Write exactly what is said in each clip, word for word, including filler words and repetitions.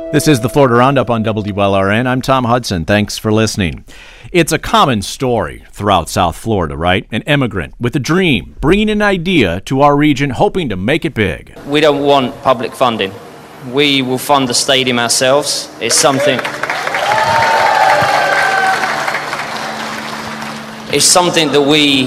This is the Florida Roundup on W L R N. I'm Tom Hudson. Thanks for listening. It's a common story throughout South Florida, right? An immigrant with a dream, bringing an idea to our region, hoping to make it big. We don't want public funding. We will fund the stadium ourselves. It's something... It's something that we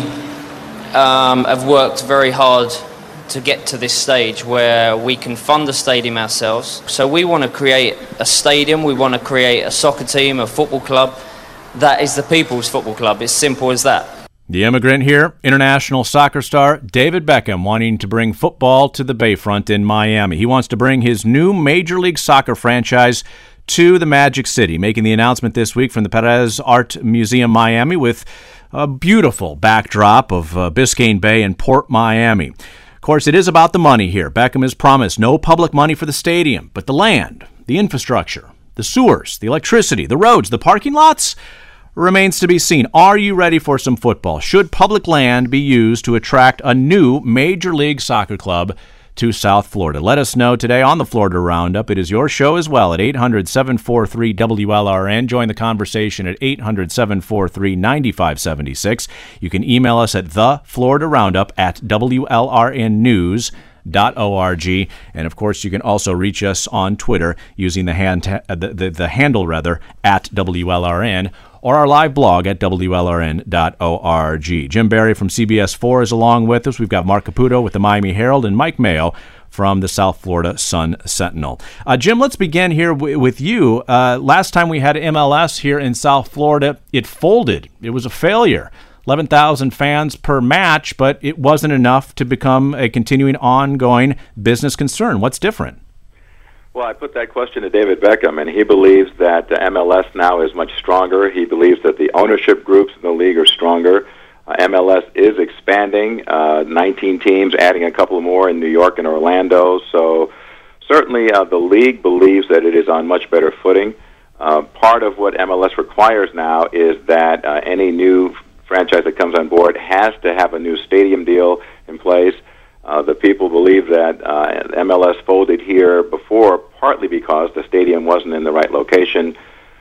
um, have worked very hard to get to this stage where we can fund the stadium ourselves. So we want to create a stadium, we want to create a soccer team, a football club that is the people's football club. It's simple as that. The immigrant here, international soccer star David Beckham, wanting to bring football to the Bayfront in Miami. He wants to bring his new Major League Soccer franchise to the Magic City, making the announcement this week from the Perez Art Museum, Miami, with a beautiful backdrop of uh, Biscayne Bay and Port Miami. Of course, it is about the money here. Beckham has promised no public money for the stadium, but the land, the infrastructure, the sewers, the electricity, the roads, the parking lots remains to be seen. Are you ready for some football? Should public land be used to attract a new Major League Soccer club to South Florida? Let us know today on the Florida Roundup. It is your show as well at eight hundred, seven four three, W L R N. Join the conversation at eight hundred, seven four three, nine five seven six. You can email us at the Florida Roundup at W L R N news dot org. And of course, you can also reach us on Twitter using the hand uh, the, the, the handle rather at W L R N, or our live blog at W L R N dot org. Jim Barry from C B S four is along with us. We've got Mark Caputo with the Miami Herald and Mike Mayo from the South Florida Sun Sentinel. Uh, Jim, let's begin here w- with you. Uh, last time we had M L S here in South Florida, it folded. It was a failure. eleven thousand fans per match, but it wasn't enough to become a continuing, ongoing business concern. What's different? Well, I put that question to David Beckham, and he believes that the M L S now is much stronger. He believes that the ownership groups in the league are stronger. Uh, M L S is expanding, uh, nineteen teams, adding a couple more in New York and Orlando. So certainly uh, the league believes that it is on much better footing. Uh, part of what M L S requires now is that uh, any new franchise that comes on board has to have a new stadium deal in place. Uh, the people believe that uh, M L S folded here before, partly because the stadium wasn't in the right location.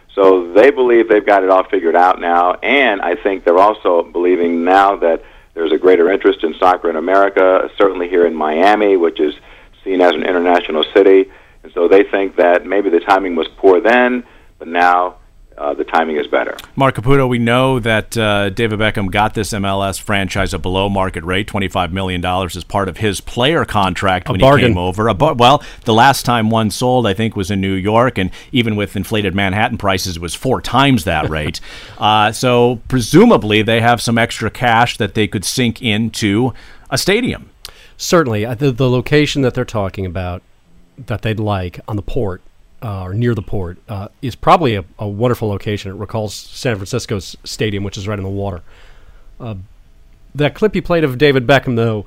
So they believe they've got it all figured out now, and I think they're also believing now that there's a greater interest in soccer in America, certainly here in Miami, which is seen as an international city. And so they think that maybe the timing was poor then, but now Uh, the timing is better. Mark Caputo, we know that uh, David Beckham got this M L S franchise at below market rate, twenty-five million dollars as part of his player contract when a bargain. he came over. A bar- well, the last time one sold, I think, was in New York, and even with inflated Manhattan prices, it was four times that rate. uh, so presumably they have some extra cash that they could sink into a stadium. Certainly. The, the location that they're talking about that they'd like on the port, Uh, or near the port, uh, is probably a, a wonderful location. It recalls San Francisco's stadium, which is right on the water. Uh, that clip you played of David Beckham, though,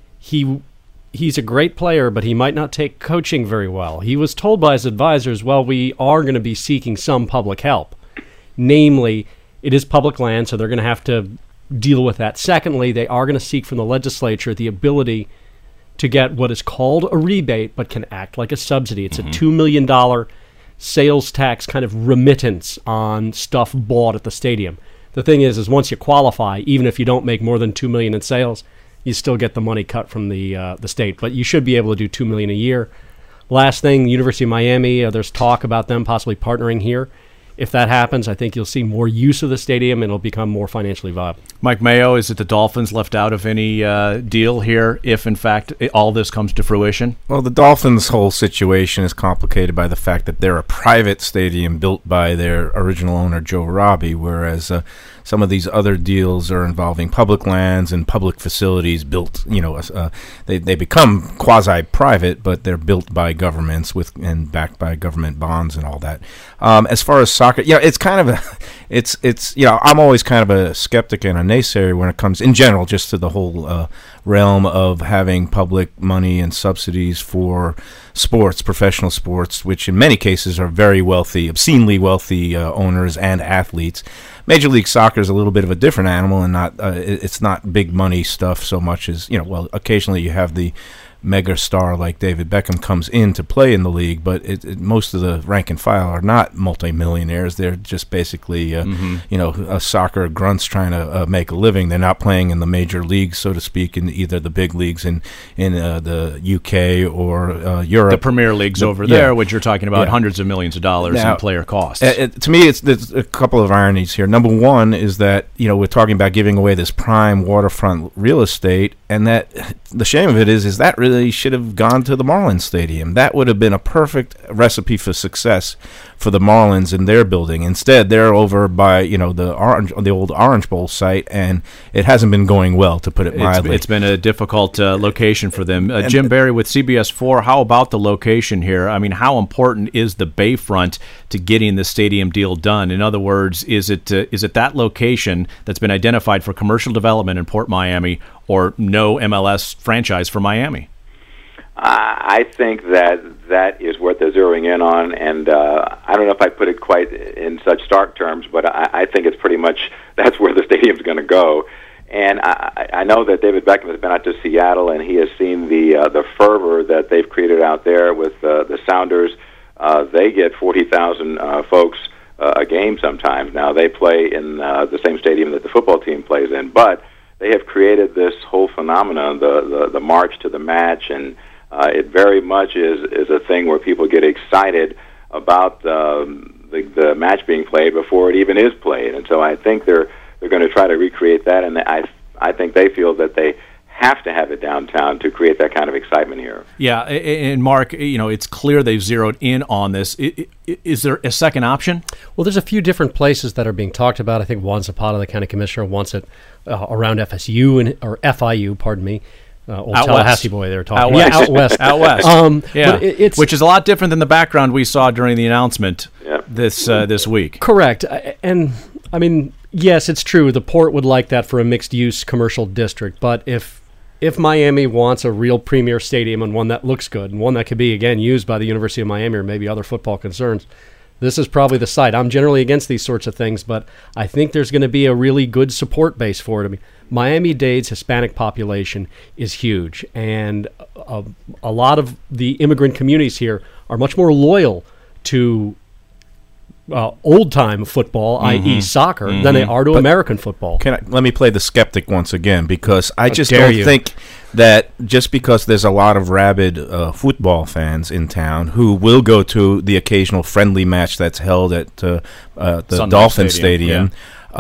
he he's a great player, but he might not take coaching very well. He was told by his advisors, well, we are going to be seeking some public help. Namely, it is public land, so they're going to have to deal with that. Secondly, they are going to seek from the legislature the ability to get what is called a rebate, but can act like a subsidy. It's mm-hmm. a two million dollars sales tax kind of remittance on stuff bought at the stadium. The thing is, is once you qualify, even if you don't make more than two million dollars in sales, you still get the money cut from the uh, the state. But you should be able to do two million dollars a year. Last thing, University of Miami, uh, there's talk about them possibly partnering here. If that happens, I think you'll see more use of the stadium and it'll become more financially viable. Mike Mayo, is it the Dolphins left out of any uh, deal here if, in fact, all this comes to fruition? Well, the Dolphins' whole situation is complicated by the fact that they're a private stadium built by their original owner, Joe Robbie, whereas uh, some of these other deals are involving public lands and public facilities built, you know, uh, they, they become quasi-private, but they're built by governments with and backed by government bonds and all that. Um, as far as soccer, you know, it's kind of a, it's, it's, you know, I'm always kind of a skeptic and a naysayer when it comes, in general, just to the whole uh, realm of having public money and subsidies for sports, professional sports, which in many cases are very wealthy, obscenely wealthy uh, owners and athletes. Major League Soccer is a little bit of a different animal, and not uh, it's not big money stuff so much as, you know, well, occasionally you have the mega star like David Beckham comes in to play in the league, but it, it, most of the rank and file are not multimillionaires. They're just basically, uh, mm-hmm. you know, uh, soccer grunts trying to uh, make a living. They're not playing in the major leagues, so to speak, in either the big leagues in in uh, the U K or uh, Europe. The Premier Leagues the, over yeah. there, which you're talking about yeah. hundreds of millions of dollars now, in player costs. Uh, it, to me, it's there's a couple of ironies here. Number one is that, you know, we're talking about giving away this prime waterfront real estate, and that the shame of it is, is that really should have gone to the Marlins Stadium. That would have been a perfect recipe for success for the Marlins in their building. Instead, they're over by, you know, the orange, the old Orange Bowl site, and it hasn't been going well, to put it mildly. It's, it's been a difficult uh, location for them. Uh, Jim Barry with C B S four, how about the location here? I mean, how important is the Bayfront to getting the stadium deal done? In other words, is it uh, is it that location that's been identified for commercial development in Port Miami, or no M L S franchise for Miami? I think that that is what they're zeroing in on, and uh, I don't know if I put it quite in such stark terms, but I, I think it's pretty much that's where the stadium's going to go. And I, I know that David Beckham has been out to Seattle, and he has seen the uh, the fervor that they've created out there with uh, the Sounders. Uh, they get forty thousand uh, folks uh, a game sometimes. Now, they play in uh, the same stadium that the football team plays in, but they have created this whole phenomenon, the, the, the march to the match, and uh, it very much is, is a thing where people get excited about um, the, the match being played before it even is played. And so I think they're they're going to try to recreate that, and I I think they feel that they have to have it downtown to create that kind of excitement here. Yeah, and Mark, you know, it's clear they've zeroed in on this. Is there a second option? Well, there's a few different places that are being talked about. I think one's Zapata, the county commissioner, wants it uh, around F S U and or F I U, pardon me. Uh, old out Tallahassee west. boy they were talking out about. West. Yeah, out west. out west. Um, yeah. But it, it's, Which is a lot different than the background we saw during the announcement yep. this uh, this week. Correct. And, I mean, yes, it's true. The Port would like that for a mixed-use commercial district. But if if Miami wants a real premier stadium and one that looks good and one that could be, again, used by the University of Miami or maybe other football concerns, this is probably the site. I'm generally against these sorts of things, but I think there's going to be a really good support base for it. I mean, Miami-Dade's Hispanic population is huge, and a, a lot of the immigrant communities here are much more loyal to uh, old-time football, mm-hmm. that is soccer, mm-hmm. than they are to but American football. Can I, let me play the skeptic once again, because I How just dare don't you. think that just because there's a lot of rabid uh, football fans in town who will go to the occasional friendly match that's held at uh, uh, the Sunrise Dolphin Stadium, Stadium,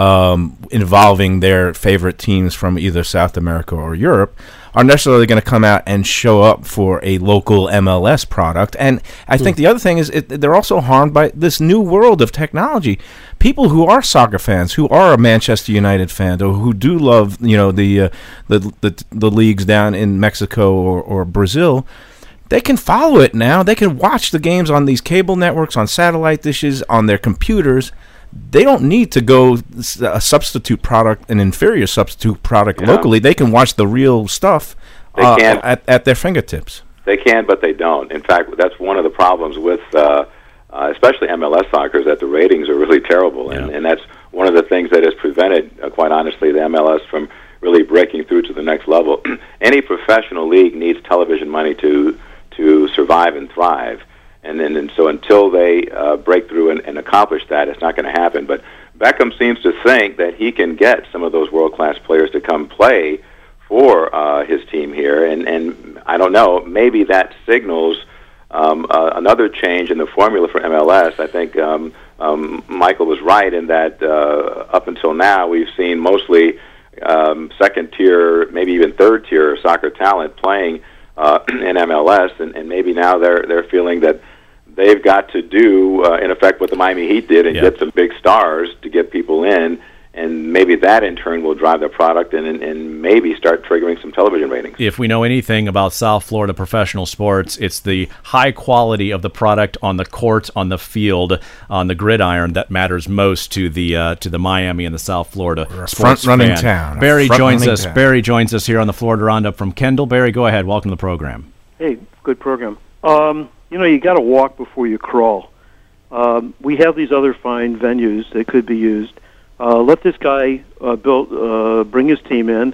um, involving their favorite teams from either South America or Europe, are necessarily going to come out and show up for a local M L S product. And I think mm. the other thing is it, they're also harmed by this new world of technology. People who are soccer fans, who are a Manchester United fan, or who do love, you know, the uh, the, the the leagues down in Mexico or, or Brazil, they can follow it now. They can watch the games on these cable networks, on satellite dishes, on their computers. They don't need to go a substitute product, an inferior substitute product yeah. locally. They can watch the real stuff they uh, can. At, at their fingertips. They can, but they don't. In fact, that's one of the problems with uh, uh, especially M L S soccer, is that the ratings are really terrible. And, yeah. and that's one of the things that has prevented, uh, quite honestly, the M L S from really breaking through to the next level. Any professional league needs television money to to survive and thrive. And then, and so until they uh, break through and, and accomplish that, it's not going to happen. But Beckham seems to think that he can get some of those world-class players to come play for uh, his team here. And, and I don't know, maybe that signals um, uh, another change in the formula for M L S. I think um, um, Michael was right in that uh, up until now we've seen mostly um, second-tier, maybe even third-tier soccer talent playing uh, in M L S, and, and maybe now they're they're feeling that they've got to do, uh, in effect, what the Miami Heat did and yeah. get some big stars to get people in, and maybe that, in turn, will drive the product and, and, and maybe start triggering some television ratings. If we know anything about South Florida professional sports, it's the high quality of the product on the court, on the field, on the gridiron that matters most to the uh, to the Miami and the South Florida sports front-running fan. town. Barry Front joins us. town. Barry joins us here on the Florida Roundup from Kendall. Barry, go ahead. Welcome to the program. Hey, good program. Um, you know, you got to walk before you crawl. Um, we have these other fine venues that could be used. Uh, let this guy uh, build, uh, bring his team in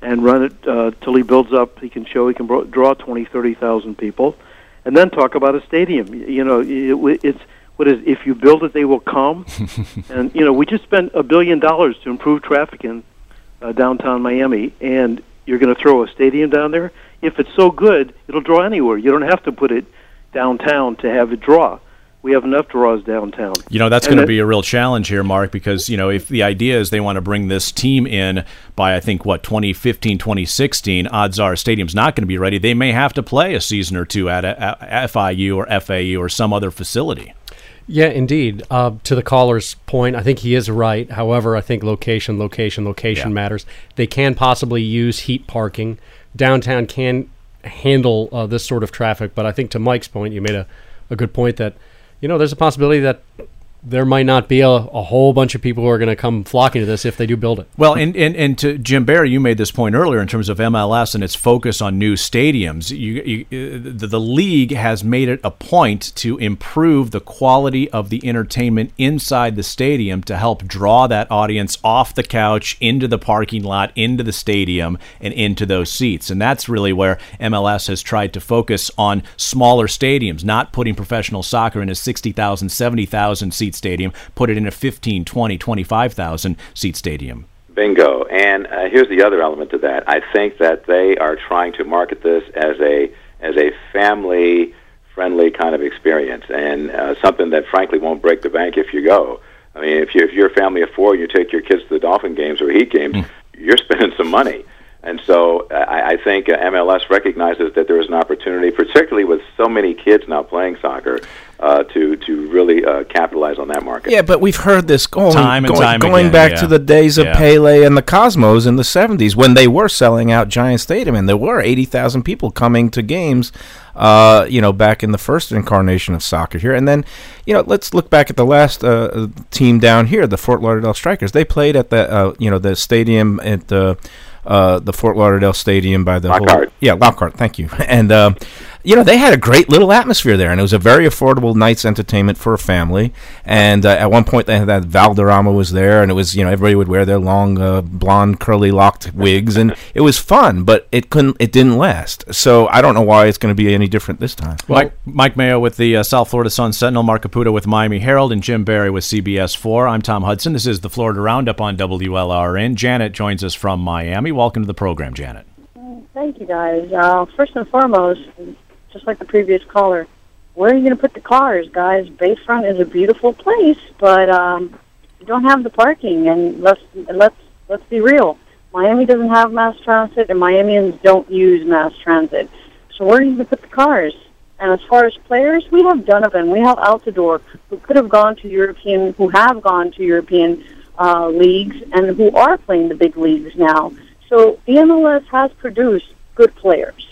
and run it uh, till he builds up. He can show he can bro- draw twenty, thirty thousand people, and then talk about a stadium. You know, it, it's what is if you build it, they will come. And you know, we just spent a billion dollars to improve traffic in uh, downtown Miami, and you're going to throw a stadium down there. If it's so good, it'll draw anywhere. You don't have to put it downtown to have it draw. We have enough draws downtown. You know, that's going to be a real challenge here, Mark, because, you know, if the idea is they want to bring this team in by, I think, what, twenty fifteen, twenty sixteen, odds are stadium's not going to be ready. They may have to play a season or two at a, a F I U or F A U or some other facility. Yeah, indeed. Uh, to the caller's point, I think he is right. However, I think location, location, location yeah. matters. They can possibly use heat parking. Downtown can handle uh, this sort of traffic, but I think to Mike's point, you made a, a good point that, you know, there's a possibility that there might not be a, a whole bunch of people who are going to come flocking to this if they do build it. Well, and, and, and to Jim Barry, you made this point earlier in terms of M L S and its focus on new stadiums. You, you, the, the league has made it a point to improve the quality of the entertainment inside the stadium to help draw that audience off the couch into the parking lot, into the stadium, and into those seats. And that's really where M L S has tried to focus on smaller stadiums, not putting professional soccer in a sixty thousand, seventy thousand seat stadium, put it in a fifteen, twenty, twenty-five thousand seat stadium. Bingo. And uh, here's the other element to that. I think that they are trying to market this as a as a family-friendly kind of experience, and uh, something that frankly won't break the bank if you go. I mean, if, you, if you're a family of four and you take your kids to the Dolphin games or Heat games, mm. you're spending some money. And so I, I think uh, M L S recognizes that there is an opportunity, particularly with so many kids now playing soccer, uh, to to really uh, capitalize on that market. Yeah, but we've heard this going, time and going, time going again, back yeah. to the days of yeah. Pele and the Cosmos in the seventies when they were selling out Giant Stadium, and there were eighty thousand people coming to games, uh, you know, back in the first incarnation of soccer here. And then, you know, let's look back at the last uh, team down here, the Fort Lauderdale Strikers. They played at the, uh, you know, the stadium at the... Uh, the Fort Lauderdale Stadium by the Lockhart. Whole, yeah, Lockhart, thank you. And, uh, you know, they had a great little atmosphere there, and it was a very affordable night's entertainment for a family. And uh, at one point, they had that Valderrama was there, and it was, you know, everybody would wear their long, uh, blonde, curly-locked wigs, and it was fun, but it couldn't, it didn't last. So I don't know why it's going to be any different this time. Well, Mike, Mike Mayo with the uh, South Florida Sun-Sentinel, Mark Caputo with Miami Herald, and Jim Barry with C B S four. I'm Tom Hudson. This is the Florida Roundup on W L R N. Janet joins us from Miami. Welcome to the program, Janet. Thank you, guys. Uh, first and foremost, just like the previous caller, where are you going to put the cars, guys? Bayfront is a beautiful place, but um, you don't have the parking. And let's let's let's be real. Miami doesn't have mass transit, and Miamians don't use mass transit. So where are you going to put the cars? And as far as players, we have Donovan, we have Altidore, who could have gone to European, who have gone to European uh, leagues, and who are playing the big leagues now. So the M L S has produced good players.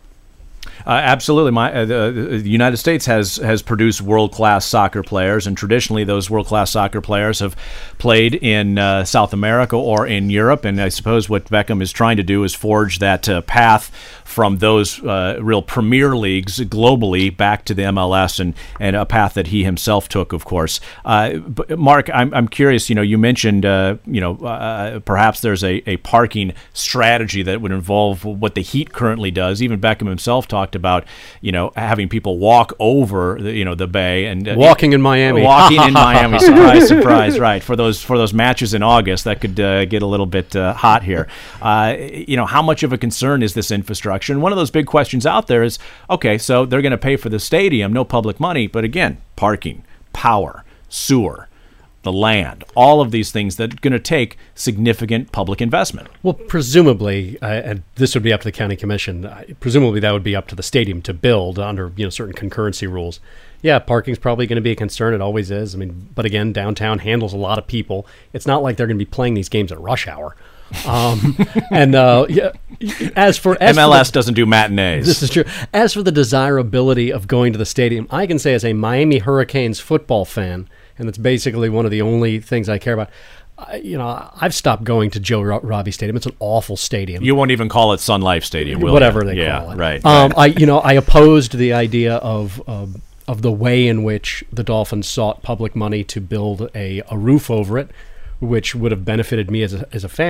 Uh, absolutely. My, uh, the, the United States has, has produced world-class soccer players, and traditionally those world-class soccer players have played in uh, South America or in Europe, and I suppose what Beckham is trying to do is forge that uh, path from those uh, real premier leagues globally back to the M L S, and, and a path that he himself took, of course. Uh, but Mark, I'm, I'm curious, you know, you mentioned, uh, you know, uh, perhaps there's a, a parking strategy that would involve what the Heat currently does. Even Beckham himself talked about, you know, having people walk over, the, you know, the bay and uh, walking in Miami, walking in Miami. Surprise, surprise! Right, for those for those matches in August, that could uh, get a little bit uh, hot here. Uh, you know, how much of a concern is this infrastructure? And one of those big questions out there is, okay, so they're going to pay for the stadium, no public money, but again, parking, power, sewer, the land, all of these things that are going to take significant public investment. Well, presumably, uh, and this would be up to the county commission, uh, presumably that would be up to the stadium to build under, you know, certain concurrency rules. Yeah, parking's probably going to be a concern. It always is. I mean, but again, downtown handles a lot of people. It's not like they're going to be playing these games at rush hour. um, and uh, yeah, as for as M L S for the, doesn't do matinees. This is true. As for the desirability of going to the stadium, I can say as a Miami Hurricanes football fan, and it's basically one of the only things I care about. I, you know, I've stopped going to Joe Robbie Stadium. It's an awful stadium. You won't even call it Sun Life Stadium, will whatever you? they yeah, call it. Right. Um, right. I, you know, I opposed the idea of. Uh, of the way in which the Dolphins sought public money to build a, a roof over it, which would have benefited me as a, as a fan.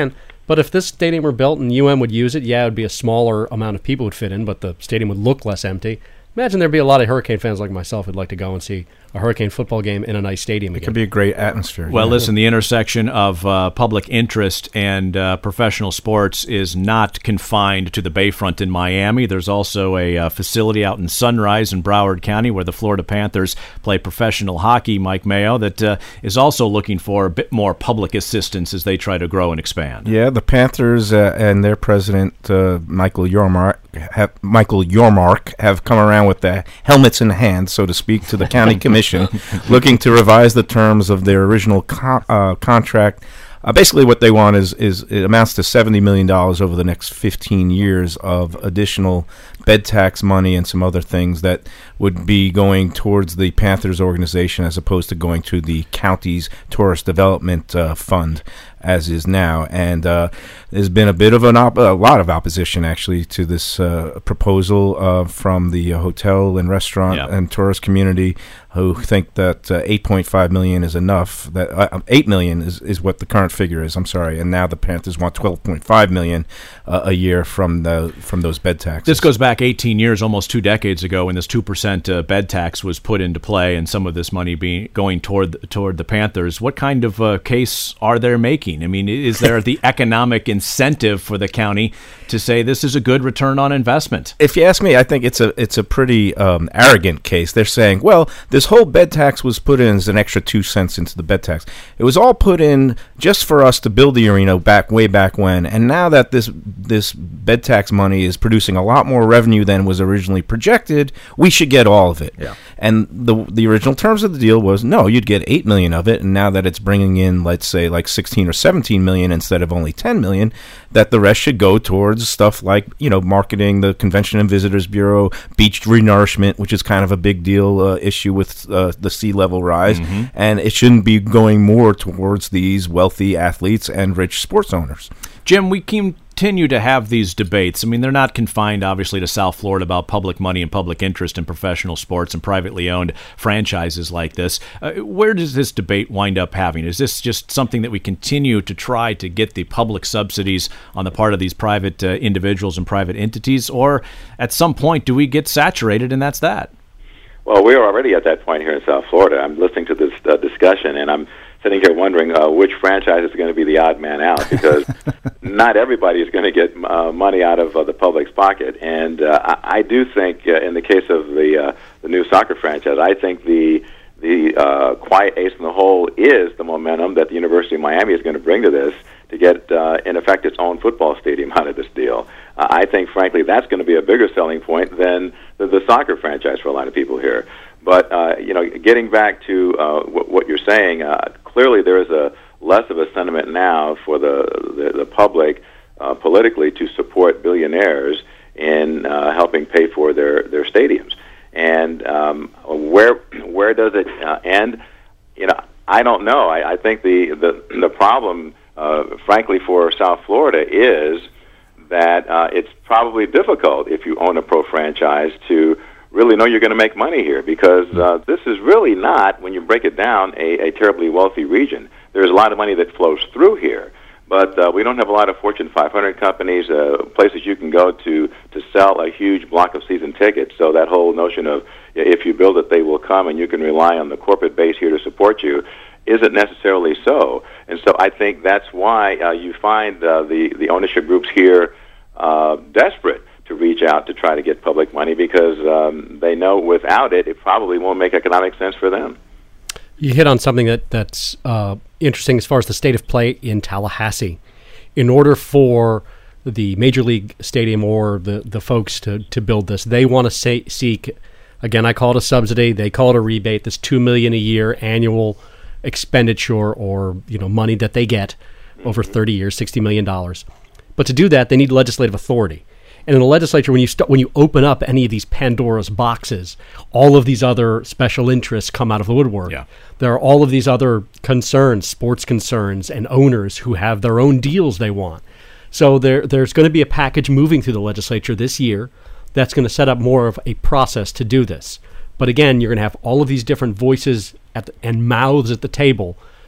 But if this stadium were built and U M would use it, yeah, it would be a smaller amount of people would fit in, but the stadium would look less empty. Imagine there'd be a lot of Hurricane fans like myself who'd like to go and see a Hurricane football game in a nice stadium again. It could be a great atmosphere. Well, yeah. listen, the intersection of uh, public interest and uh, professional sports is not confined to the Bayfront in Miami. There's also a uh, facility out in Sunrise in Broward County where the Florida Panthers play professional hockey, Mike Mayo, that uh, is also looking for a bit more public assistance as they try to grow and expand. Yeah, the Panthers uh, and their president, uh, Michael Yormark, have, Michael Yormark, have come around with the helmets in hand, so to speak, to the county commission, looking to revise the terms of their original co- uh, contract. Uh, basically, what they want is, is it amounts to seventy million dollars over the next fifteen years of additional bed tax money and some other things that would be going towards the Panthers organization as opposed to going to the county's tourist development uh, fund, as is now. And uh, there's been a bit of an op- a lot of opposition, actually, to this uh, proposal uh, from the uh, hotel and restaurant yeah. and tourist community, who think that uh, eight point five million dollars is enough. That uh, eight million dollars is, is what the current figure is. I'm sorry, and now the Panthers want twelve point five million dollars uh, a year from the from those bed taxes. This goes back eighteen years, almost two decades ago, when this two percent uh, bed tax was put into play, and some of this money being going toward toward the Panthers. What kind of uh, case are they making? I mean, is there the economic incentive for the county to say this is a good return on investment? If you ask me, I think it's a it's a pretty um, arrogant case. They're saying, well, this whole bed tax was put in as an extra two cents into the bed tax. It was all put in just for us to build the arena back way back when, and now that this this bed tax money is producing a lot more revenue than was originally projected, we should get all of it. Yeah. And the the original terms of the deal was, no, you'd get eight million of it, and now that it's bringing in, let's say, like sixteen or seventeen million instead of only ten million, that the rest should go towards stuff like, you know, marketing, the Convention and Visitors Bureau, beach renourishment, which is kind of a big deal uh, issue with uh, the sea level rise, mm-hmm. and it shouldn't be going more towards these wealthy athletes and rich sports owners. Jim, we continue to have these debates. I mean, they're not confined, obviously, to South Florida about public money and public interest in professional sports and privately owned franchises like this. Uh, where does this debate wind up having? Is this just something that we continue to try to get the public subsidies on the part of these private uh, individuals and private entities, or at some point do we get saturated and that's that? Well, we are already at that point here in South Florida. I'm listening to this uh, discussion, and I'm sitting here wondering uh, which franchise is going to be the odd man out, because not everybody is going to get uh, money out of uh, the public's pocket. And uh, I, I do think, uh, in the case of the uh, the new soccer franchise, I think the the uh, quiet ace in the hole is the momentum that the University of Miami is going to bring to this to get, uh, in effect, its own football stadium out of this deal. Uh, I think, frankly, that's going to be a bigger selling point than the, the soccer franchise for a lot of people here. But, uh, you know, getting back to uh, what, what you're saying, uh, clearly there is a less of a sentiment now for the, the, the public uh, politically to support billionaires in uh, helping pay for their, their stadiums. And um, where where does it uh, end? You know, I don't know. I, I think the, the, the problem, uh, frankly, for South Florida is that uh, it's probably difficult if you own a pro franchise to really know you're going to make money here, because uh, this is really not, when you break it down, a, a terribly wealthy region. There's a lot of money that flows through here, but uh, we don't have a lot of Fortune five hundred companies, uh, places you can go to to sell a huge block of season tickets. So that whole notion of if you build it, they will come, and you can rely on the corporate base here to support you, isn't necessarily so. And so I think that's why uh, you find uh, the, the ownership groups here uh, desperate to reach out to try to get public money, because um, they know without it, it probably won't make economic sense for them. You hit on something that, that's uh, interesting as far as the state of play in Tallahassee. In order for the Major League Stadium or the, the folks to, to build this, they want to say, seek, again, I call it a subsidy, they call it a rebate, this two million dollars a year annual expenditure, or you know money that they get over thirty years, sixty million dollars. But to do that, they need legislative authority. And in the legislature, when you st- when you open up any of these Pandora's boxes, all of these other special interests come out of the woodwork. Yeah. There are all of these other concerns, sports concerns, and owners who have their own deals they want. So there there's going to be a package moving through the legislature this year that's going to set up more of a process to do this. But again, you're going to have all of these different voices at the, and mouths at the table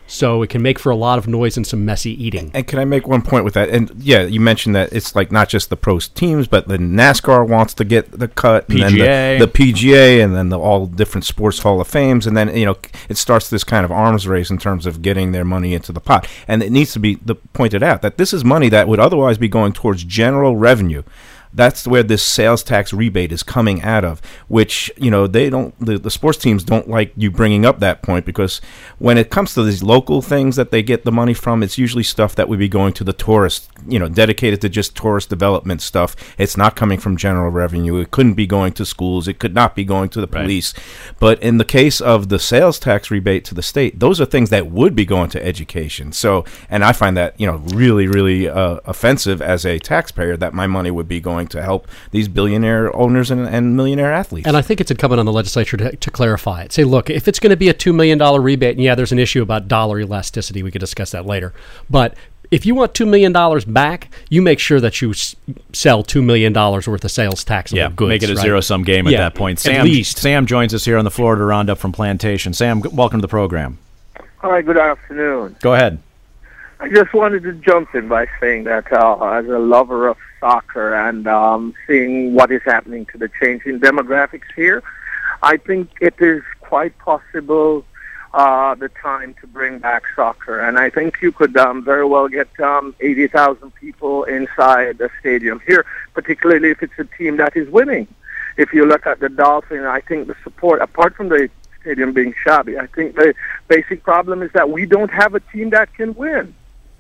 So it can make for a lot of noise and some messy eating. And can I make one point with that? And yeah, you mentioned that it's like not just the pro teams, but the NASCAR wants to get the cut, and P G A, then the, the P G A, and then the all different sports Hall of Fames, and then you know it starts this kind of arms race in terms of getting their money into the pot. And it needs to be the, pointed out that this is money that would otherwise be going towards general revenue. That's where this sales tax rebate is coming out of, which, you know, they don't, the, the sports teams don't like you bringing up that point, because when it comes to these local things that they get the money from, it's usually stuff that would be going to the tourist, you know, dedicated to just tourist development stuff. It's not coming from general revenue. It couldn't be going to schools. It could not be going to the police. Right. But in the case of the sales tax rebate to the state, those are things that would be going to education. So, and I find that, you know, really, really uh, offensive as a taxpayer that my money would be going to help these billionaire owners and, and millionaire athletes. And I think it's incumbent on the legislature to, to clarify it. Say, look, if it's going to be a two million dollars rebate, and yeah, there's an issue about dollar elasticity. We could discuss that later. But if you want two million dollars back, you make sure that you s- sell two million dollars worth of sales taxable yeah, goods. Make it a right? zero-sum game at yeah, that point. Sam, at least. Sam joins us here on the Florida Roundup from Plantation. Sam, g- welcome to the program. Hi, good afternoon. Go ahead. I just wanted to jump in by saying that uh, as a lover of soccer and um, seeing what is happening to the changing demographics here, I think it is quite possible uh, the time to bring back soccer. And I think you could um, very well get um, eighty thousand people inside the stadium here, particularly if it's a team that is winning. If you look at the Dolphins, I think the support, apart from the stadium being shabby, I think the basic problem is that we don't have a team that can win.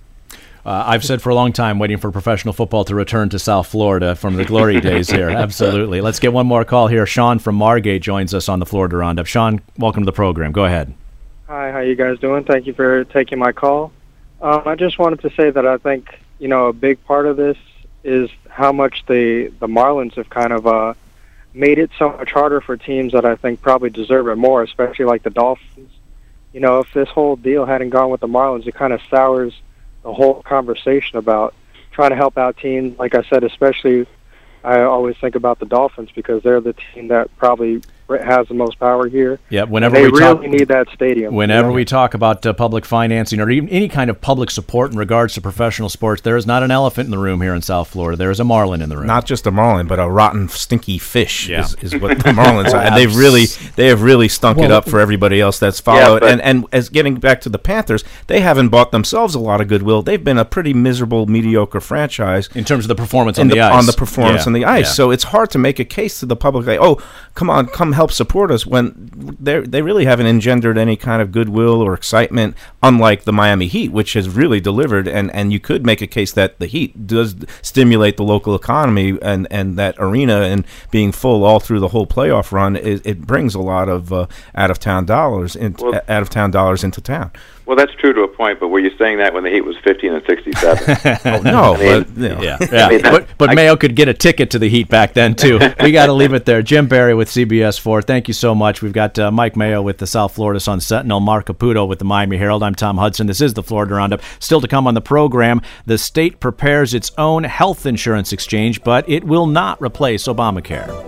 Uh, I've said for a long time, waiting for professional football to return to South Florida from the glory days here. Absolutely. Let's get one more call here. Sean from Margate joins us on the Florida Roundup. Sean, welcome to the program. Go ahead. Hi, how you guys doing? Thank you for taking my call. Um, I just wanted to say that I think, you know, a big part of this is how much the, the Marlins have kind of uh, made it so much harder for teams that I think probably deserve it more, especially like the Dolphins. You know, if this whole deal hadn't gone with the Marlins, it kind of sours the whole conversation about trying to help out teams. Like I said, especially I always think about the Dolphins because they're the team that probably has the most power here. Yeah, whenever they we really talk, need that stadium. Whenever yeah. we talk about uh, public financing or even any kind of public support in regards to professional sports, there is not an elephant in the room here in South Florida. There is a marlin in the room. Not just a marlin, but a rotten, stinky fish yeah. is, is what the Marlins are. And they've really, they have really stunk well, it up for everybody else that's followed. Yeah, and and as getting back to the Panthers, they haven't bought themselves a lot of goodwill. They've been a pretty miserable, mediocre franchise in terms of the performance on the, the ice. On the performance yeah. on the ice. Yeah. So it's hard to make a case to the public like, oh, come on, come help support us when they they really haven't engendered any kind of goodwill or excitement, unlike the Miami Heat, which has really delivered. And, and you could make a case that the Heat does stimulate the local economy, and, and that arena and being full all through the whole playoff run, it, it brings a lot of uh, out of town dollars in, well, out of town dollars into town. Well, that's true to a point, but were you saying that when the Heat was fifteen and sixty-seven? oh, no, I mean, but, you know. yeah, yeah. I mean, but, but I, Mayo could get a ticket to the Heat back then too. We got to leave it there. Jim Barry with C B S four. Thank you so much. We've got uh, Mike Mayo with the South Florida Sun Sentinel, Mark Caputo with the Miami Herald. I'm Tom Hudson. This is the Florida Roundup. Still to come on the program, the state prepares its own health insurance exchange, but it will not replace Obamacare.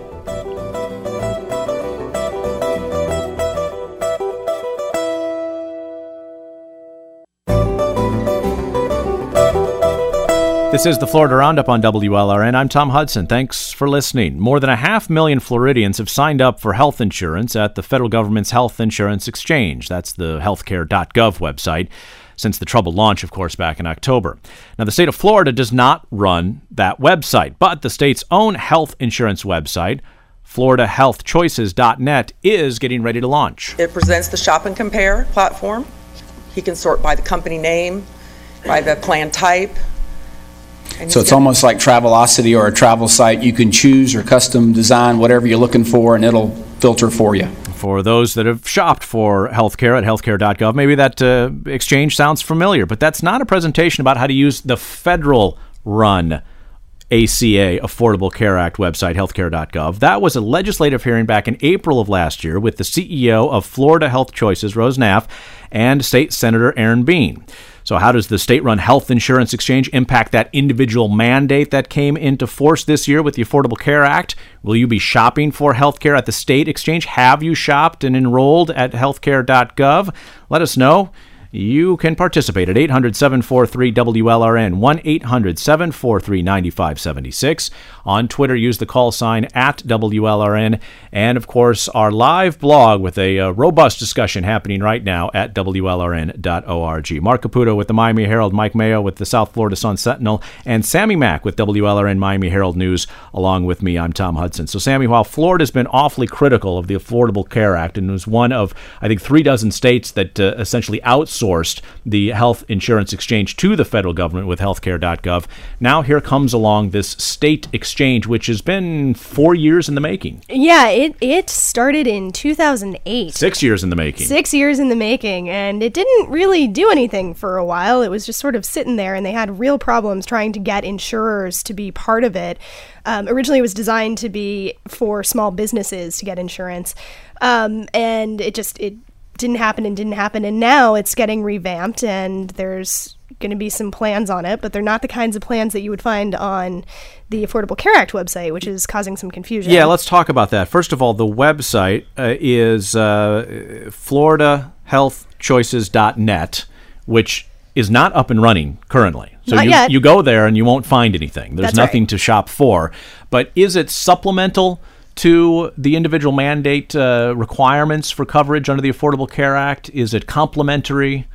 This is the Florida Roundup on W L R N. I'm Tom Hudson. Thanks for listening. More than a half million Floridians have signed up for health insurance at the federal government's Health Insurance Exchange. That's the healthcare dot gov website, since the troubled launch, of course, back in October. Now, the state of Florida does not run that website, but the state's own health insurance website, Florida Health Choices dot net, is getting ready to launch. It presents the Shop and Compare platform. You can sort by the company name, by the plan type. So it's almost like Travelocity or a travel site. You can choose or custom design whatever you're looking for, and it'll filter for you. For those that have shopped for healthcare at healthcare dot gov, maybe that uh, exchange sounds familiar, but that's not a presentation about how to use the federal-run A C A, Affordable Care Act website, healthcare dot gov. That was a legislative hearing back in April of last year with the C E O of Florida Health Choices, Rose Naff, and State Senator Aaron Bean. So how does the state-run health insurance exchange impact that individual mandate that came into force this year with the Affordable Care Act? Will you be shopping for health care at the state exchange? Have you shopped and enrolled at healthcare dot gov? Let us know. you can participate at eight hundred, seven four three, W L R N, one eight hundred, seven four three, nine five seven six. On Twitter, use the call sign at W L R N. And, of course, our live blog with a uh, robust discussion happening right now at W L R N dot org. Mark Caputo with the Miami Herald, Mike Mayo with the South Florida Sun-Sentinel, and Sammy Mack with W L R N Miami Herald News along with me. I'm Tom Hudson. So, Sammy, while Florida's been awfully critical of the Affordable Care Act and was one of, I think, three dozen states that uh, essentially outsourced the health insurance exchange to the federal government with healthcare dot gov, now here comes along this state exchange, which has been four years in the making. Yeah, it, it started in two thousand eight. Six years in the making. Six years in the making, and it didn't really do anything for a while. It was just sort of sitting there, and they had real problems trying to get insurers to be part of it. Um, originally, it was designed to be for small businesses to get insurance, um, and it just it didn't happen and didn't happen. And now it's getting revamped, and there's going to be some plans on it, but they're not the kinds of plans that you would find on the Affordable Care Act website, which is causing some confusion. Yeah, let's talk about that. First of all, the website uh, is uh, Florida Health Choices dot net, which is not up and running currently. So Not you, yet. you go there and you won't find anything. There's That's nothing right. to shop for. But is it supplemental to the individual mandate uh, requirements for coverage under the Affordable Care Act? Is it complementary?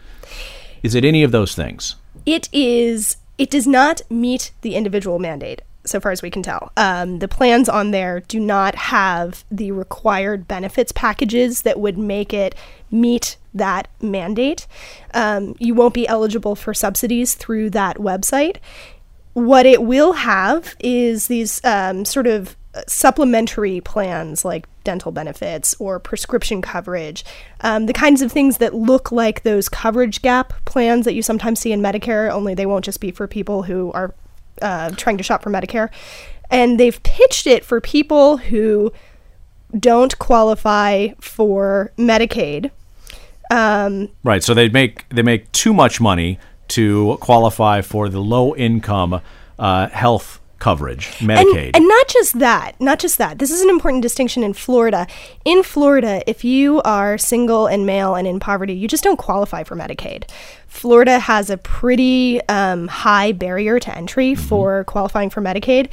Is it any of those things? It is. It does not meet the individual mandate, so far as we can tell. Um, the plans on there do not have the required benefits packages that would make it meet that mandate. Um, you won't be eligible for subsidies through that website. What it will have is these um, sort of supplementary plans like dental benefits or prescription coverage, um, the kinds of things that look like those coverage gap plans that you sometimes see in Medicare, only they won't just be for people who are uh, trying to shop for Medicare. And they've pitched it for people who don't qualify for Medicaid. Um, Right, so they make they make too much money to qualify for the low-income uh, health coverage, Medicaid. And, and not just that, not just that. This is an important distinction in Florida. In Florida, if you are single and male and in poverty, you just don't qualify for Medicaid. Florida has a pretty um, high barrier to entry mm-hmm. for qualifying for Medicaid.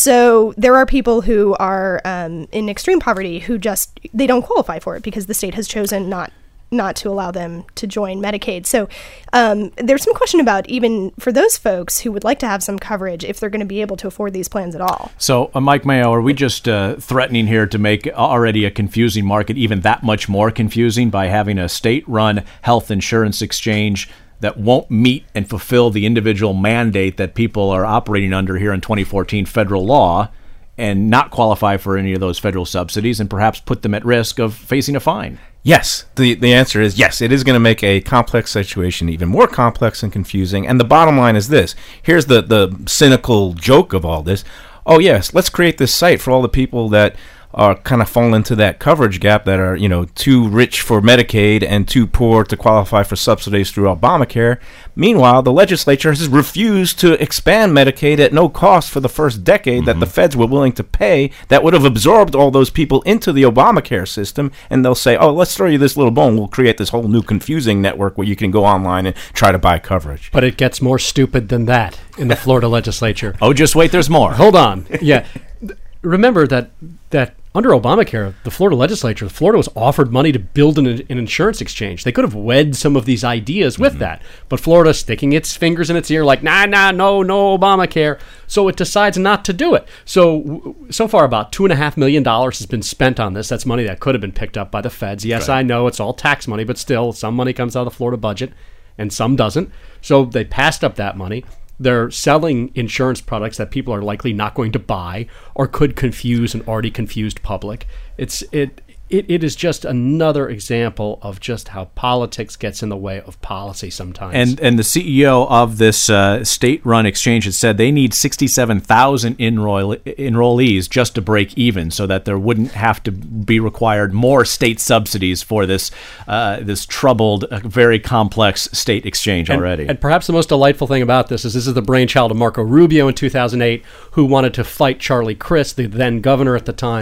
So there are people who are um, in extreme poverty who just, they don't qualify for it because the state has chosen not not to allow them to join Medicaid. So um, there's some question about even for those folks who would like to have some coverage if they're going to be able to afford these plans at all. So, uh, Mike Mayo, are we just uh, threatening here to make already a confusing market even that much more confusing by having a state-run health insurance exchange that won't meet and fulfill the individual mandate that people are operating under here in twenty fourteen federal law and not qualify for any of those federal subsidies and perhaps put them at risk of facing a fine? Yes. The the answer is yes. It is going to make a complex situation even more complex and confusing. And the bottom line is this. Here's the, the cynical joke of all this. Oh, yes, let's create this site for all the people that are kind of fall into that coverage gap, that are, you know, too rich for Medicaid and too poor to qualify for subsidies through Obamacare. Meanwhile, the legislature has refused to expand Medicaid at no cost for the first decade mm-hmm. that the feds were willing to pay that would have absorbed all those people into the Obamacare system. And they'll say, oh, let's throw you this little bone. We'll create this whole new confusing network where you can go online and try to buy coverage. But it gets more stupid than that in the Florida legislature. Oh, just wait, there's more. Hold on. Yeah. Remember that that under Obamacare, the Florida legislature, Florida was offered money to build an, an insurance exchange. They could have wed some of these ideas with mm-hmm. that. But Florida sticking its fingers in its ear like, nah, nah, no, no Obamacare. So it decides not to do it. So so far, about two point five million dollars has been spent on this. That's money that could have been picked up by the feds. Yes, right. I know it's all tax money, but still, some money comes out of the Florida budget and some doesn't. So they passed up that money. They're selling insurance products that people are likely not going to buy or could confuse an already confused public. It's it it, it is just another example of just how politics gets in the way of policy sometimes. And and the C E O of this uh, state-run exchange has said they need sixty-seven thousand enroll- enrollees just to break even, so that there wouldn't have to be required more state subsidies for this uh, this troubled, uh, very complex state exchange and, already. And perhaps the most delightful thing about this is this is the brainchild of Marco Rubio in two thousand eight, who wanted to fight Charlie Crist, the then governor at the time, who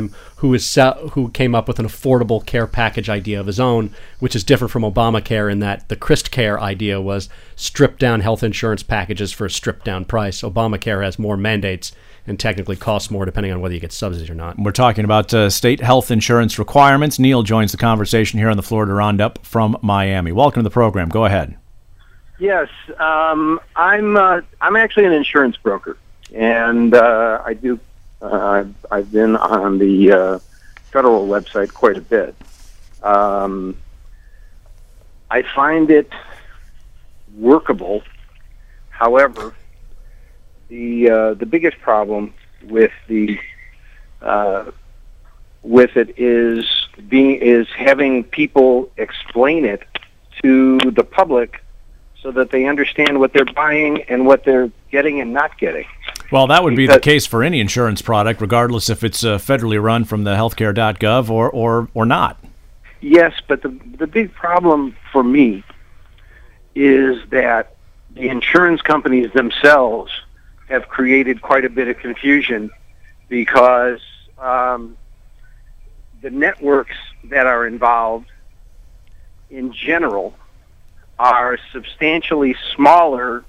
who is se- who came up with an affordable care package idea of his own, which is different from Obamacare in that the ChristCare idea was stripped down health insurance packages for a stripped down price. Obamacare has more mandates and technically costs more depending on whether you get subsidies or not. We're talking about uh, state health insurance requirements. Neil joins the conversation here on the Florida Roundup from Miami. Welcome to the program. Go ahead. Yes, um, I'm uh, I'm actually an insurance broker, and uh, I do. Uh, I've, I've been on the uh, federal website quite a bit. Um, I find it workable. However, the uh, the biggest problem with the uh, with it is being is having people explain it to the public so that they understand what they're buying and what they're getting and not getting. Well, that would be the case for any insurance product, regardless if it's uh, federally run from the healthcare dot gov or, or, or not. Yes, but the the big problem for me is that the insurance companies themselves have created quite a bit of confusion because um, the networks that are involved in general are substantially smaller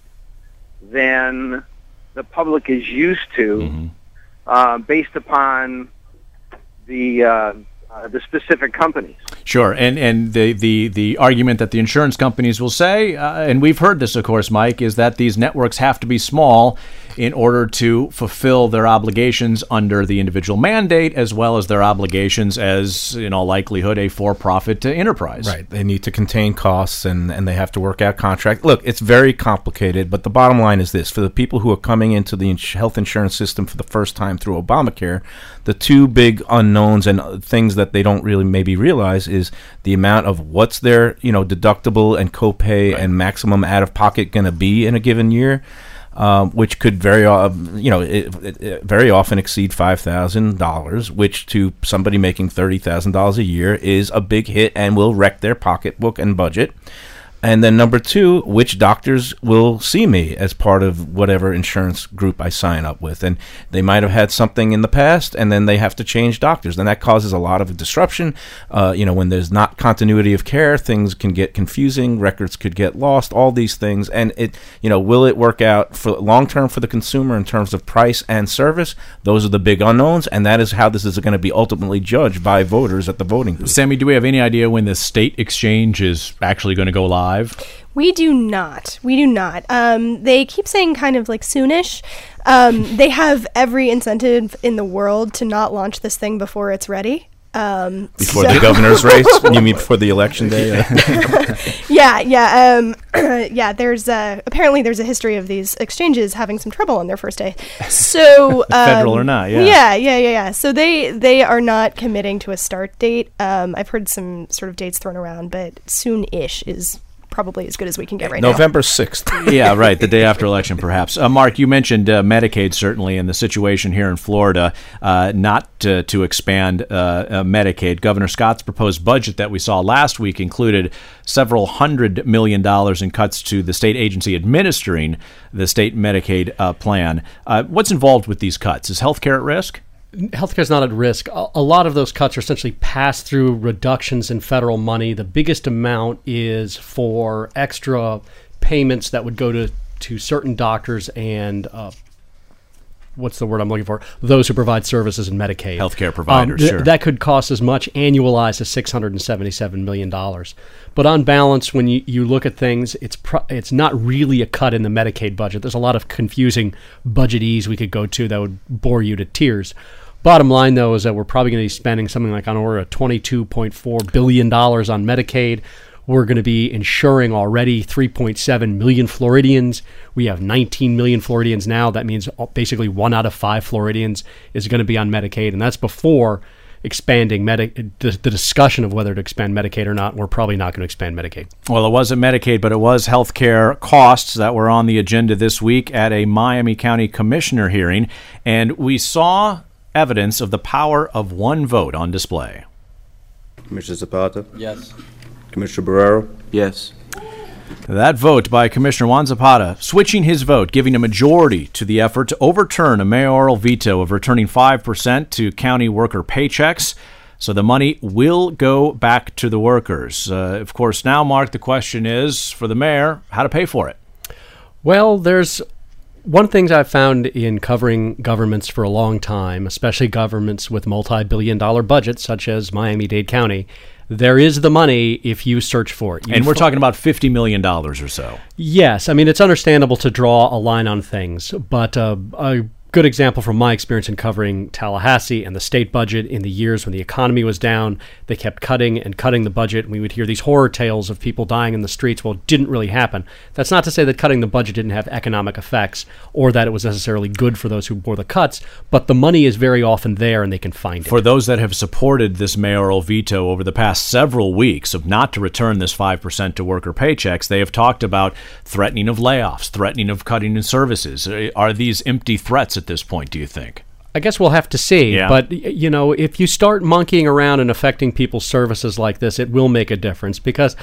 than the public is used to, mm-hmm. uh, based upon the uh, uh, the specific companies. Sure, and and the, the, the argument that the insurance companies will say, uh, and we've heard this, of course, Mike, is that these networks have to be small in order to fulfill their obligations under the individual mandate, as well as their obligations as, in all likelihood, a for-profit enterprise. Right. They need to contain costs, and, and they have to work out contracts. Look, it's very complicated, but the bottom line is this. For the people who are coming into the ins- health insurance system for the first time through Obamacare, the two big unknowns and things that they don't really maybe realize is the amount of what's their, you know, deductible and copay right. and maximum out-of-pocket going to be in a given year. Um, which could very, uh, you know, it, it, it very often exceed five thousand dollars, which to somebody making thirty thousand dollars a year is a big hit and will wreck their pocketbook and budget. And then number two, which doctors will see me as part of whatever insurance group I sign up with. And they might have had something in the past, and then they have to change doctors. And that causes a lot of disruption. Uh, you know, when there's not continuity of care, things can get confusing, records could get lost, all these things. And it, you know, will it work out for long term for the consumer in terms of price and service? Those are the big unknowns, and that is how this is going to be ultimately judged by voters at the voting booth. Sammy, do we have any idea when the state exchange is actually going to go live? We do not. We do not. Um, they keep saying kind of like soonish. Um, they have every incentive in the world to not launch this thing before it's ready. Um, before so. the governor's race? You mean before the election day? yeah, yeah. Um, yeah, there's uh, apparently there's a history of these exchanges having some trouble on their first day. So um, federal or not, yeah. Yeah, yeah, yeah, yeah. So they, they are not committing to a start date. Um, I've heard some sort of dates thrown around, but soon-ish is probably as good as we can get right November sixth. Yeah, right, the day after election, perhaps. Uh, Mark, you mentioned uh, Medicaid, certainly, and the situation here in Florida, uh, not to, to expand uh, uh, Medicaid. Governor Scott's proposed budget that we saw last week included several hundred million dollars in cuts to the state agency administering the state Medicaid uh, plan. Uh, what's involved with these cuts? Is healthcare at risk? Healthcare is not at risk. A, a lot of those cuts are essentially pass-through reductions in federal money. The biggest amount is for extra payments that would go to, to certain doctors and uh, what's the word I'm looking for? Those who provide services in Medicaid. Healthcare providers, um, th- sure. That could cost as much annualized as six hundred seventy-seven million dollars. But on balance, when you, you look at things, it's pro- it's not really a cut in the Medicaid budget. There's a lot of confusing budgetese we could go to that would bore you to tears. Bottom line, though, is that we're probably going to be spending something like on order of twenty-two point four billion dollars on Medicaid. We're going to be insuring already three point seven million Floridians. We have nineteen million Floridians now. That means basically one out of five Floridians is going to be on Medicaid, and that's before expanding Medi- the, the discussion of whether to expand Medicaid or not. We're probably not going to expand Medicaid. Well, it wasn't Medicaid, but it was health care costs that were on the agenda this week at a Miami County Commissioner hearing, and we saw evidence of the power of one vote on display. Commissioner Zapata? Yes. Commissioner Barrero? Yes. That vote by Commissioner Juan Zapata, switching his vote, giving a majority to the effort to overturn a mayoral veto of returning five percent to county worker paychecks. So the money will go back to the workers. Uh, of course, now, Mark, the question is for the mayor, how to pay for it. Well, there's one thing I've found in covering governments for a long time, especially governments with multi-billion dollar budgets such as Miami-Dade County. There is the money if you search for it. You and we're f- talking about fifty million dollars or so. Yes. I mean, it's understandable to draw a line on things, but uh, a good example from my experience in covering Tallahassee and the state budget in the years when the economy was down, they kept cutting and cutting the budget, and we would hear these horror tales of people dying in the streets. Well, it didn't really happen. That's not to say that cutting the budget didn't have economic effects or that it was necessarily good for those who bore the cuts, but the money is very often there and they can find it. For those that have supported this mayoral veto over the past several weeks of not to return this five percent to worker paychecks, they have talked about threatening of layoffs, threatening of cutting in services. Are these empty threats at this point, do you think? I guess we'll have to see. Yeah. But, you know, if you start monkeying around and affecting people's services like this, it will make a difference because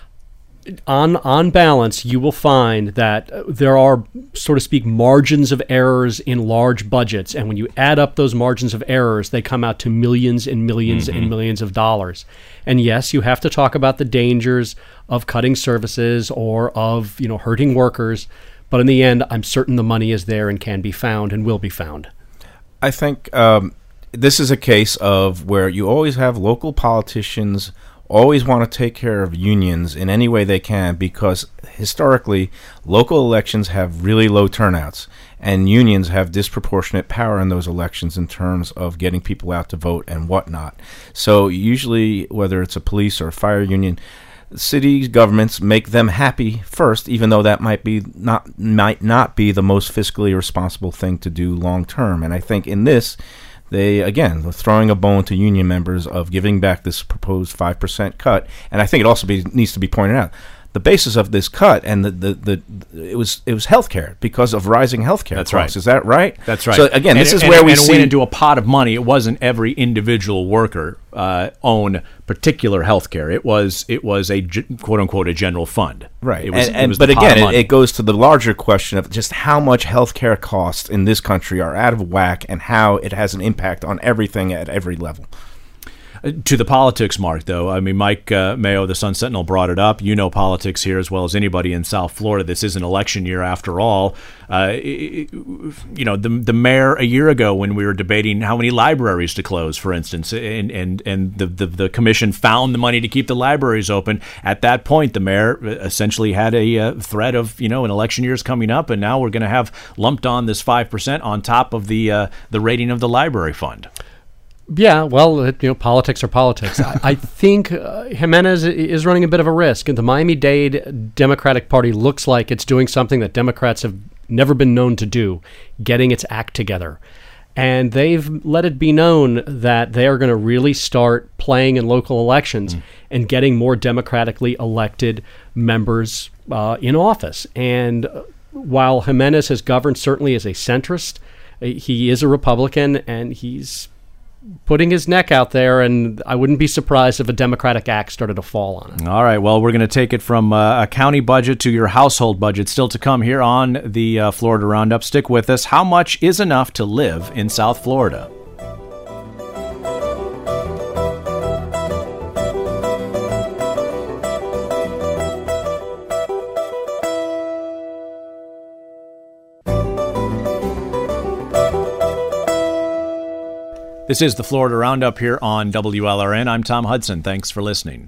on on balance, you will find that there are, so to speak, margins of errors in large budgets. And when you add up those margins of errors, they come out to millions and millions mm-hmm. and millions of dollars. And yes, you have to talk about the dangers of cutting services or of, you know, hurting workers. But in the end, I'm certain the money is there and can be found and will be found. I think um, this is a case of where you always have local politicians always want to take care of unions in any way they can because historically, local elections have really low turnouts, and unions have disproportionate power in those elections in terms of getting people out to vote and whatnot. So usually, whether it's a police or a fire union, city governments make them happy first, even though that might be not might not be the most fiscally responsible thing to do long term. And I think in this, they again were throwing a bone to union members of giving back this proposed five percent cut. And I think it also be, needs to be pointed out, the basis of this cut and the, the, the it was it was healthcare because of rising healthcare That's costs. right. Is that right? That's right. So again, and this it, is and, where we and see it went into a pot of money. It wasn't every individual worker uh, own particular health care. It was it was a quote unquote a general fund. Right. It was, and, it and, was but the pot again, of it, money. it goes to the larger question of just how much healthcare costs in this country are out of whack and how it has an impact on everything at every level. To the politics, Mark, though, I mean, Mike uh, Mayo, the Sun Sentinel, brought it up. You know politics here as well as anybody in South Florida. This is an election year after all. Uh, it, you know, the the mayor a year ago when we were debating how many libraries to close, for instance, and and, and the, the, the commission found the money to keep the libraries open. At that point, the mayor essentially had a uh, threat of, you know, an election year is coming up, and now we're going to have lumped on this five percent on top of the uh, the rating of the library fund. Yeah, well, it, you know, politics are politics. I, I think uh, Jimenez is running a bit of a risk. The Miami-Dade Democratic Party looks like it's doing something that Democrats have never been known to do, getting its act together. And they've let it be known that they are going to really start playing in local elections mm. and getting more democratically elected members uh, in office. And while Jimenez has governed certainly as a centrist, he is a Republican, and he's putting his neck out there, and I wouldn't be surprised if a Democratic act started to fall on it. All right, well, we're going to take it from uh, a county budget to your household budget. Still to come here on the uh, Florida Roundup. Stick with us. How much is enough to live in South Florida? This is the Florida Roundup here on W L R N. I'm Tom Hudson. Thanks for listening.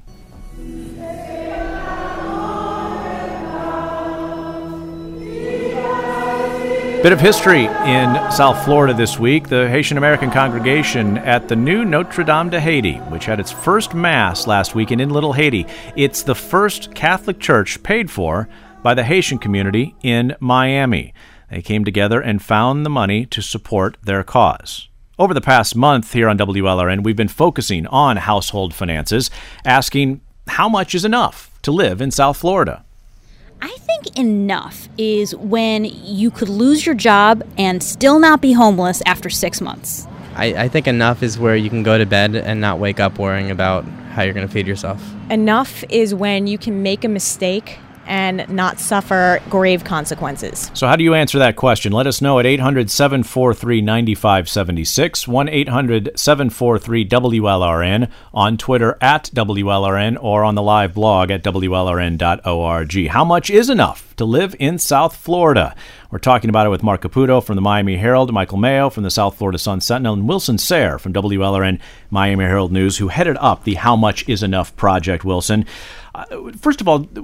Bit of history in South Florida this week. The Haitian American congregation at the new Notre Dame de Haiti, which had its first Mass last weekend in Little Haiti. It's the first Catholic church paid for by the Haitian community in Miami. They came together and found the money to support their cause. Over the past month here on W L R N, we've been focusing on household finances, asking how much is enough to live in South Florida. I think enough is when you could lose your job and still not be homeless after six months. I, I think enough is where you can go to bed and not wake up worrying about how you're going to feed yourself. Enough is when you can make a mistake and not suffer grave consequences. So how do you answer that question? Let us know at eight hundred, seven four three, nine five seven six, one eight hundred, seven four three, W L R N, on Twitter at W L R N, or on the live blog at W L R N dot org. How much is enough to live in South Florida? We're talking about it with Mark Caputo from the Miami Herald, Michael Mayo from the South Florida Sun-Sentinel, and Wilson Sayre from W L R N Miami Herald News, who headed up the How Much Is Enough project. Wilson, uh, first of all,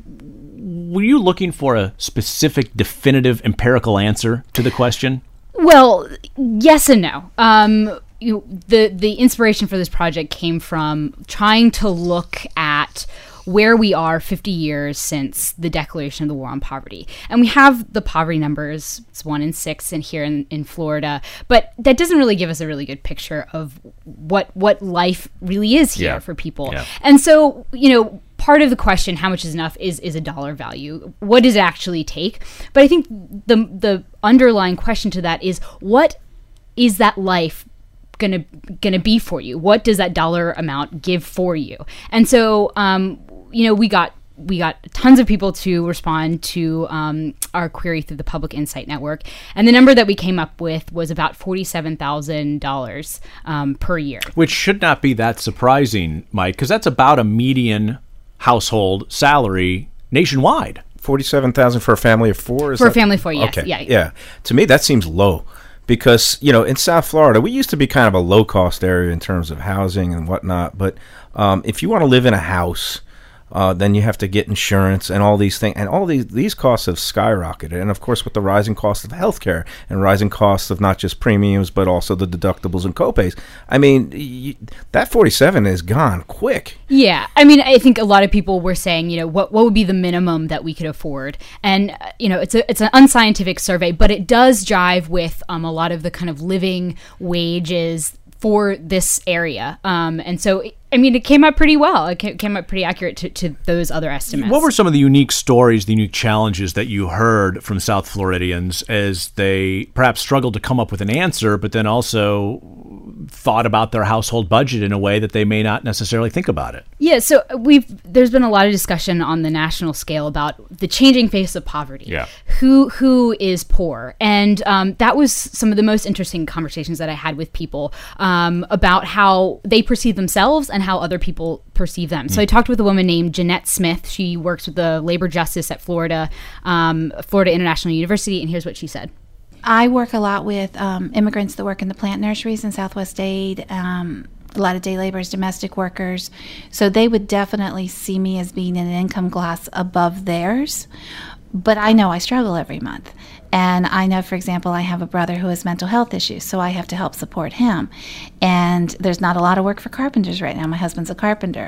were you looking for a specific, definitive, empirical answer to the question? Well, yes and no. Um, you, the the inspiration for this project came from trying to look at where we are fifty years since the declaration of the war on poverty. And we have the poverty numbers, it's one in six in here in, in Florida, but that doesn't really give us a really good picture of what what life really is here Yeah. for people. Yeah. And so, you know, part of the question, how much is enough, is is a dollar value. What does it actually take? But I think the the underlying question to that is, what is that life gonna gonna be for you? What does that dollar amount give for you? And so, um, you know, we got we got tons of people to respond to um, our query through the Public Insight Network, and the number that we came up with was about forty-seven thousand dollars um, per year. Which should not be that surprising, Mike, because that's about a median household salary nationwide. forty-seven thousand dollars for a family of four? Is For a that- family of four, yes. Okay. Yeah. Yeah. To me, that seems low because, you know, in South Florida, we used to be kind of a low-cost area in terms of housing and whatnot. But um, if you want to live in a house, uh, then you have to get insurance and all these things. And all these these costs have skyrocketed. And, of course, with the rising cost of healthcare and rising costs of not just premiums but also the deductibles and copays, I mean, y- that forty-seven is gone quick. Yeah, I mean, I think a lot of people were saying, you know, what what would be the minimum that we could afford, and uh, you know, it's a it's an unscientific survey, but it does jive with um, a lot of the kind of living wages for this area, um, and so I mean, it came up pretty well. It ca- came up pretty accurate to, to those other estimates. What were some of the unique stories, the unique challenges that you heard from South Floridians as they perhaps struggled to come up with an answer, but then also thought about their household budget in a way that they may not necessarily think about it? Yeah, so we've there's been a lot of discussion on the national scale about the changing face of poverty. Yeah. Who who is poor, and um, that was some of the most interesting conversations that I had with people um, about how they perceive themselves and how other people perceive them. So Mm. I talked with a woman named Jeanette Smith. She works with the labor justice at Florida, um, Florida International University, and here's what she said. I work a lot with um, immigrants that work in the plant nurseries in Southwest Aid, um, a lot of day laborers, domestic workers. So they would definitely see me as being in an income class above theirs. But I know I struggle every month. And I know, for example, I have a brother who has mental health issues, so I have to help support him. And there's not a lot of work for carpenters right now. My husband's a carpenter.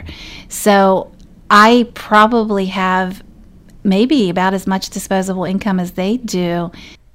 So I probably have maybe about as much disposable income as they do.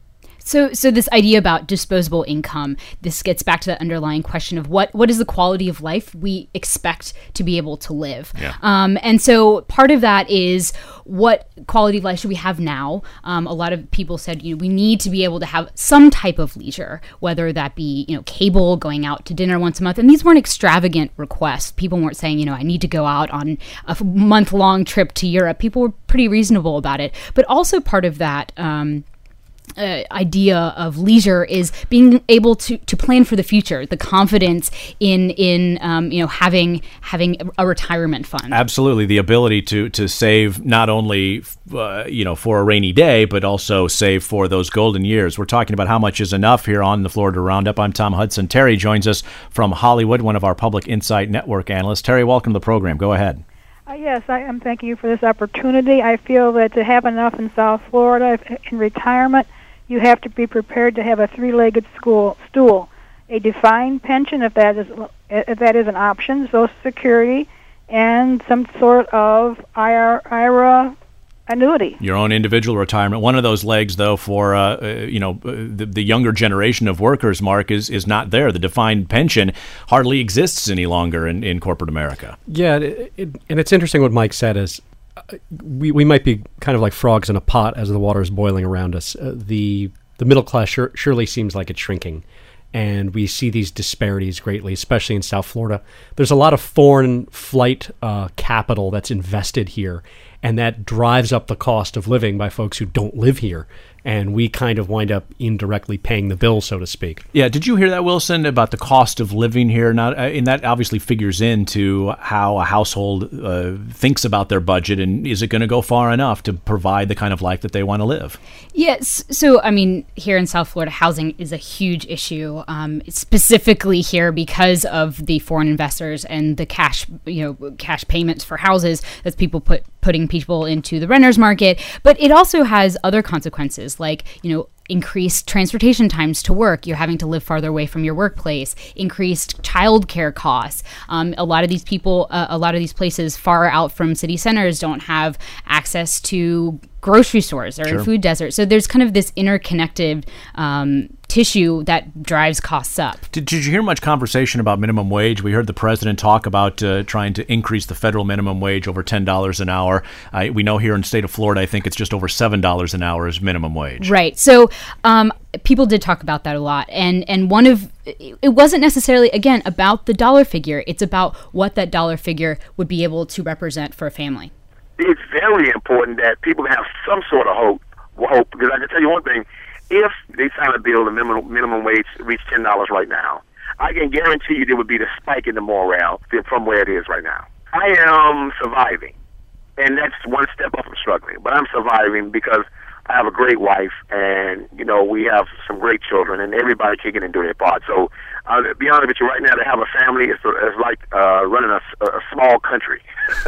So, so this idea about disposable income, this gets back to the underlying question of what, what is the quality of life we expect to be able to live? Yeah. Um, and so part of that is what quality of life should we have now? Um, a lot of people said, you know, we need to be able to have some type of leisure, whether that be, you know, cable, going out to dinner once a month. And these weren't extravagant requests. People weren't saying, you know, I need to go out on a month-long trip to Europe. People were pretty reasonable about it. But also part of that, um, Uh, idea of leisure is being able to, to plan for the future, the confidence in in um, you know having having a retirement fund. Absolutely, the ability to to save not only uh, you know for a rainy day, but also save for those golden years. We're talking about how much is enough here on the Florida Roundup. I'm Tom Hudson. Terry joins us from Hollywood, one of our Public Insight Network analysts. Terry, welcome to the program. Go ahead. Uh, yes, I am thanking you for this opportunity. I feel that to have enough in South Florida in retirement, you have to be prepared to have a three-legged school, stool, a defined pension if that is if that is an option, Social Security, and some sort of I R A annuity. Your own individual retirement. One of those legs, though, for uh, uh, you know uh, the, the younger generation of workers, Mark, is is not there. The defined pension hardly exists any longer in, in corporate America. Yeah, it, it, and it's interesting what Mike said is uh, we we might be kind of like frogs in a pot as the water is boiling around us. Uh, the the middle class sure, surely seems like it's shrinking, and we see these disparities greatly, especially in South Florida. There's a lot of foreign flight uh, capital that's invested here, and that drives up the cost of living by folks who don't live here. And we kind of wind up indirectly paying the bill, so to speak. Yeah, did you hear that, Wilson, about the cost of living here? Not, uh, and that obviously figures into how a household uh, thinks about their budget, and is it going to go far enough to provide the kind of life that they want to live? Yes. So, I mean, here in South Florida, housing is a huge issue, um, specifically here because of the foreign investors and the cash, you know, cash payments for houses that people put putting people into the renters market. But it also has other consequences, like, you know, increased transportation times to work. You're having to live farther away from your workplace, increased childcare costs. Um, a lot of these people, uh, a lot of these places far out from city centers don't have access to grocery stores or Sure. in food deserts. So there's kind of this interconnected um, tissue that drives costs up. Did, did you hear much conversation about minimum wage? We heard the president talk about uh, trying to increase the federal minimum wage over ten dollars an hour. Uh, we know here in the state of Florida, I think it's just over seven dollars an hour is minimum wage. Right. So um, people did talk about that a lot. And, and one of, it wasn't necessarily, again, about the dollar figure. It's about what that dollar figure would be able to represent for a family. It's very important that people have some sort of hope, hope, because I can tell you one thing, if they sign a bill, the minimum, minimum wage reach ten dollars right now, I can guarantee you there would be the spike in the morale from where it is right now. I am surviving, and that's one step up from struggling, but I'm surviving because I have a great wife, and, you know, we have some great children, and everybody kicking and doing their part. So, uh, to be honest with you, right now, to have a family is, is like uh, running a, a small country.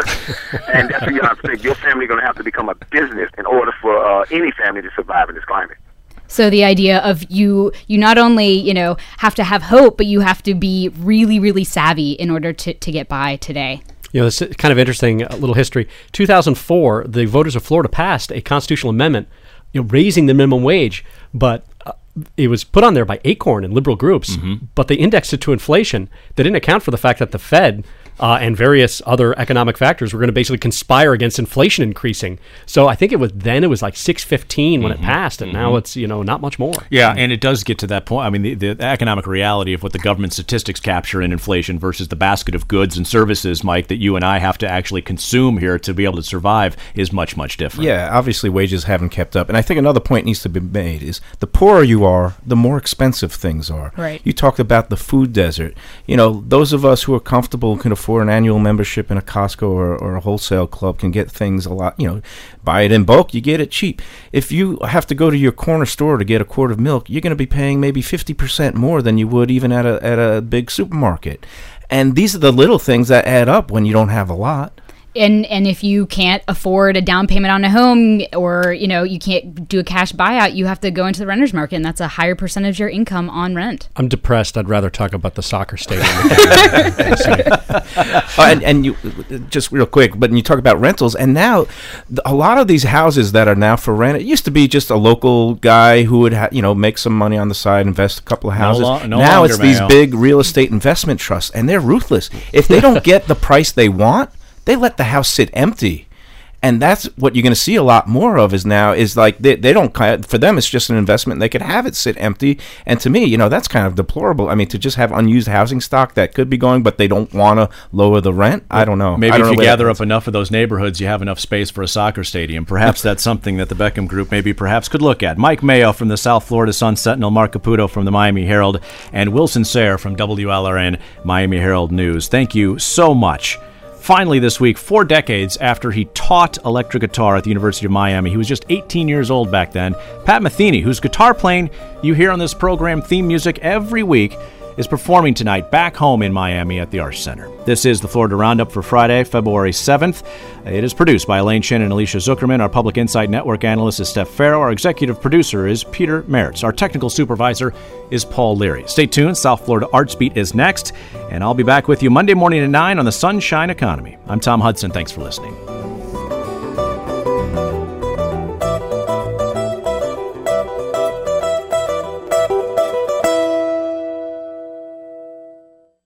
And that's what you have to think. Your family is going to have to become a business in order for uh, any family to survive in this climate. So the idea of you, you not only, you know, have to have hope, but you have to be really, really savvy in order to, to get by today. You know, it's kind of interesting, a little history. two thousand four, the voters of Florida passed a constitutional amendment, you know, raising the minimum wage, but uh, it was put on there by Acorn and liberal groups, Mm-hmm. but they indexed it to inflation. They didn't account for the fact that the Fed uh, and various other economic factors were going to basically conspire against inflation increasing. So I think it was then it was like six fifteen when Mm-hmm. it passed, and Mm-hmm. now it's, you know, not much more. Yeah, and it does get to that point. I mean, the, the economic reality of what the government statistics capture in inflation versus the basket of goods and services, Mike, that you and I have to actually consume here to be able to survive is much, much different. Yeah, obviously wages haven't kept up. And I think another point needs to be made is the poorer you are, the more expensive things are. Right. You talked about the food desert. You know, those of us who are comfortable can afford an annual membership in a Costco or, or a wholesale club can get things a lot, you know, buy it in bulk, you get it cheap. If you have to go to your corner store to get a quart of milk, you're going to be paying maybe fifty percent more than you would even at a at a big supermarket. And these are the little things that add up when you don't have a lot. And and if you can't afford a down payment on a home, or, you know, you can't do a cash buyout, you have to go into the renter's market, and that's a higher percentage of your income on rent. I'm depressed. I'd rather talk about the soccer stadium. uh, and, and you just real quick, but you talk about rentals, and now th- a lot of these houses that are now for rent, it used to be just a local guy who would ha- you know make some money on the side, invest a couple of houses. lo- no now longer, it's these Mayo. big real estate investment trusts, and they're ruthless. If they don't get the price they want, they let the house sit empty. And that's what you're going to see a lot more of is now is like they, they don't kind of, for them it's just an investment. They could have it sit empty. And to me, you know, that's kind of deplorable. I mean, to just have unused housing stock that could be going, but they don't want to lower the rent. I don't know. Maybe I don't if you know gather up enough of those neighborhoods, you have enough space for a soccer stadium. Perhaps that's something that the Beckham Group maybe perhaps could look at. Mike Mayo from the South Florida Sun-Sentinel, Mark Caputo from the Miami Herald, and Wilson Sayre from W L R N Miami Herald News. Thank you so much. Finally this week, four decades after he taught electric guitar at the University of Miami, he was just eighteen years old back then, Pat Metheny, whose guitar playing you hear on this program theme music every week, is performing tonight back home in Miami at the Arch Center. This is the Florida Roundup for Friday, February seventh. It is produced by Elaine Shin and Alicia Zuckerman. Our Public Insight Network analyst is Steph Farrow. Our executive producer is Peter Meritz. Our technical supervisor is Paul Leary. Stay tuned. South Florida Arts Beat is next, and I'll be back with you Monday morning at nine on the Sunshine Economy. I'm Tom Hudson. Thanks for listening.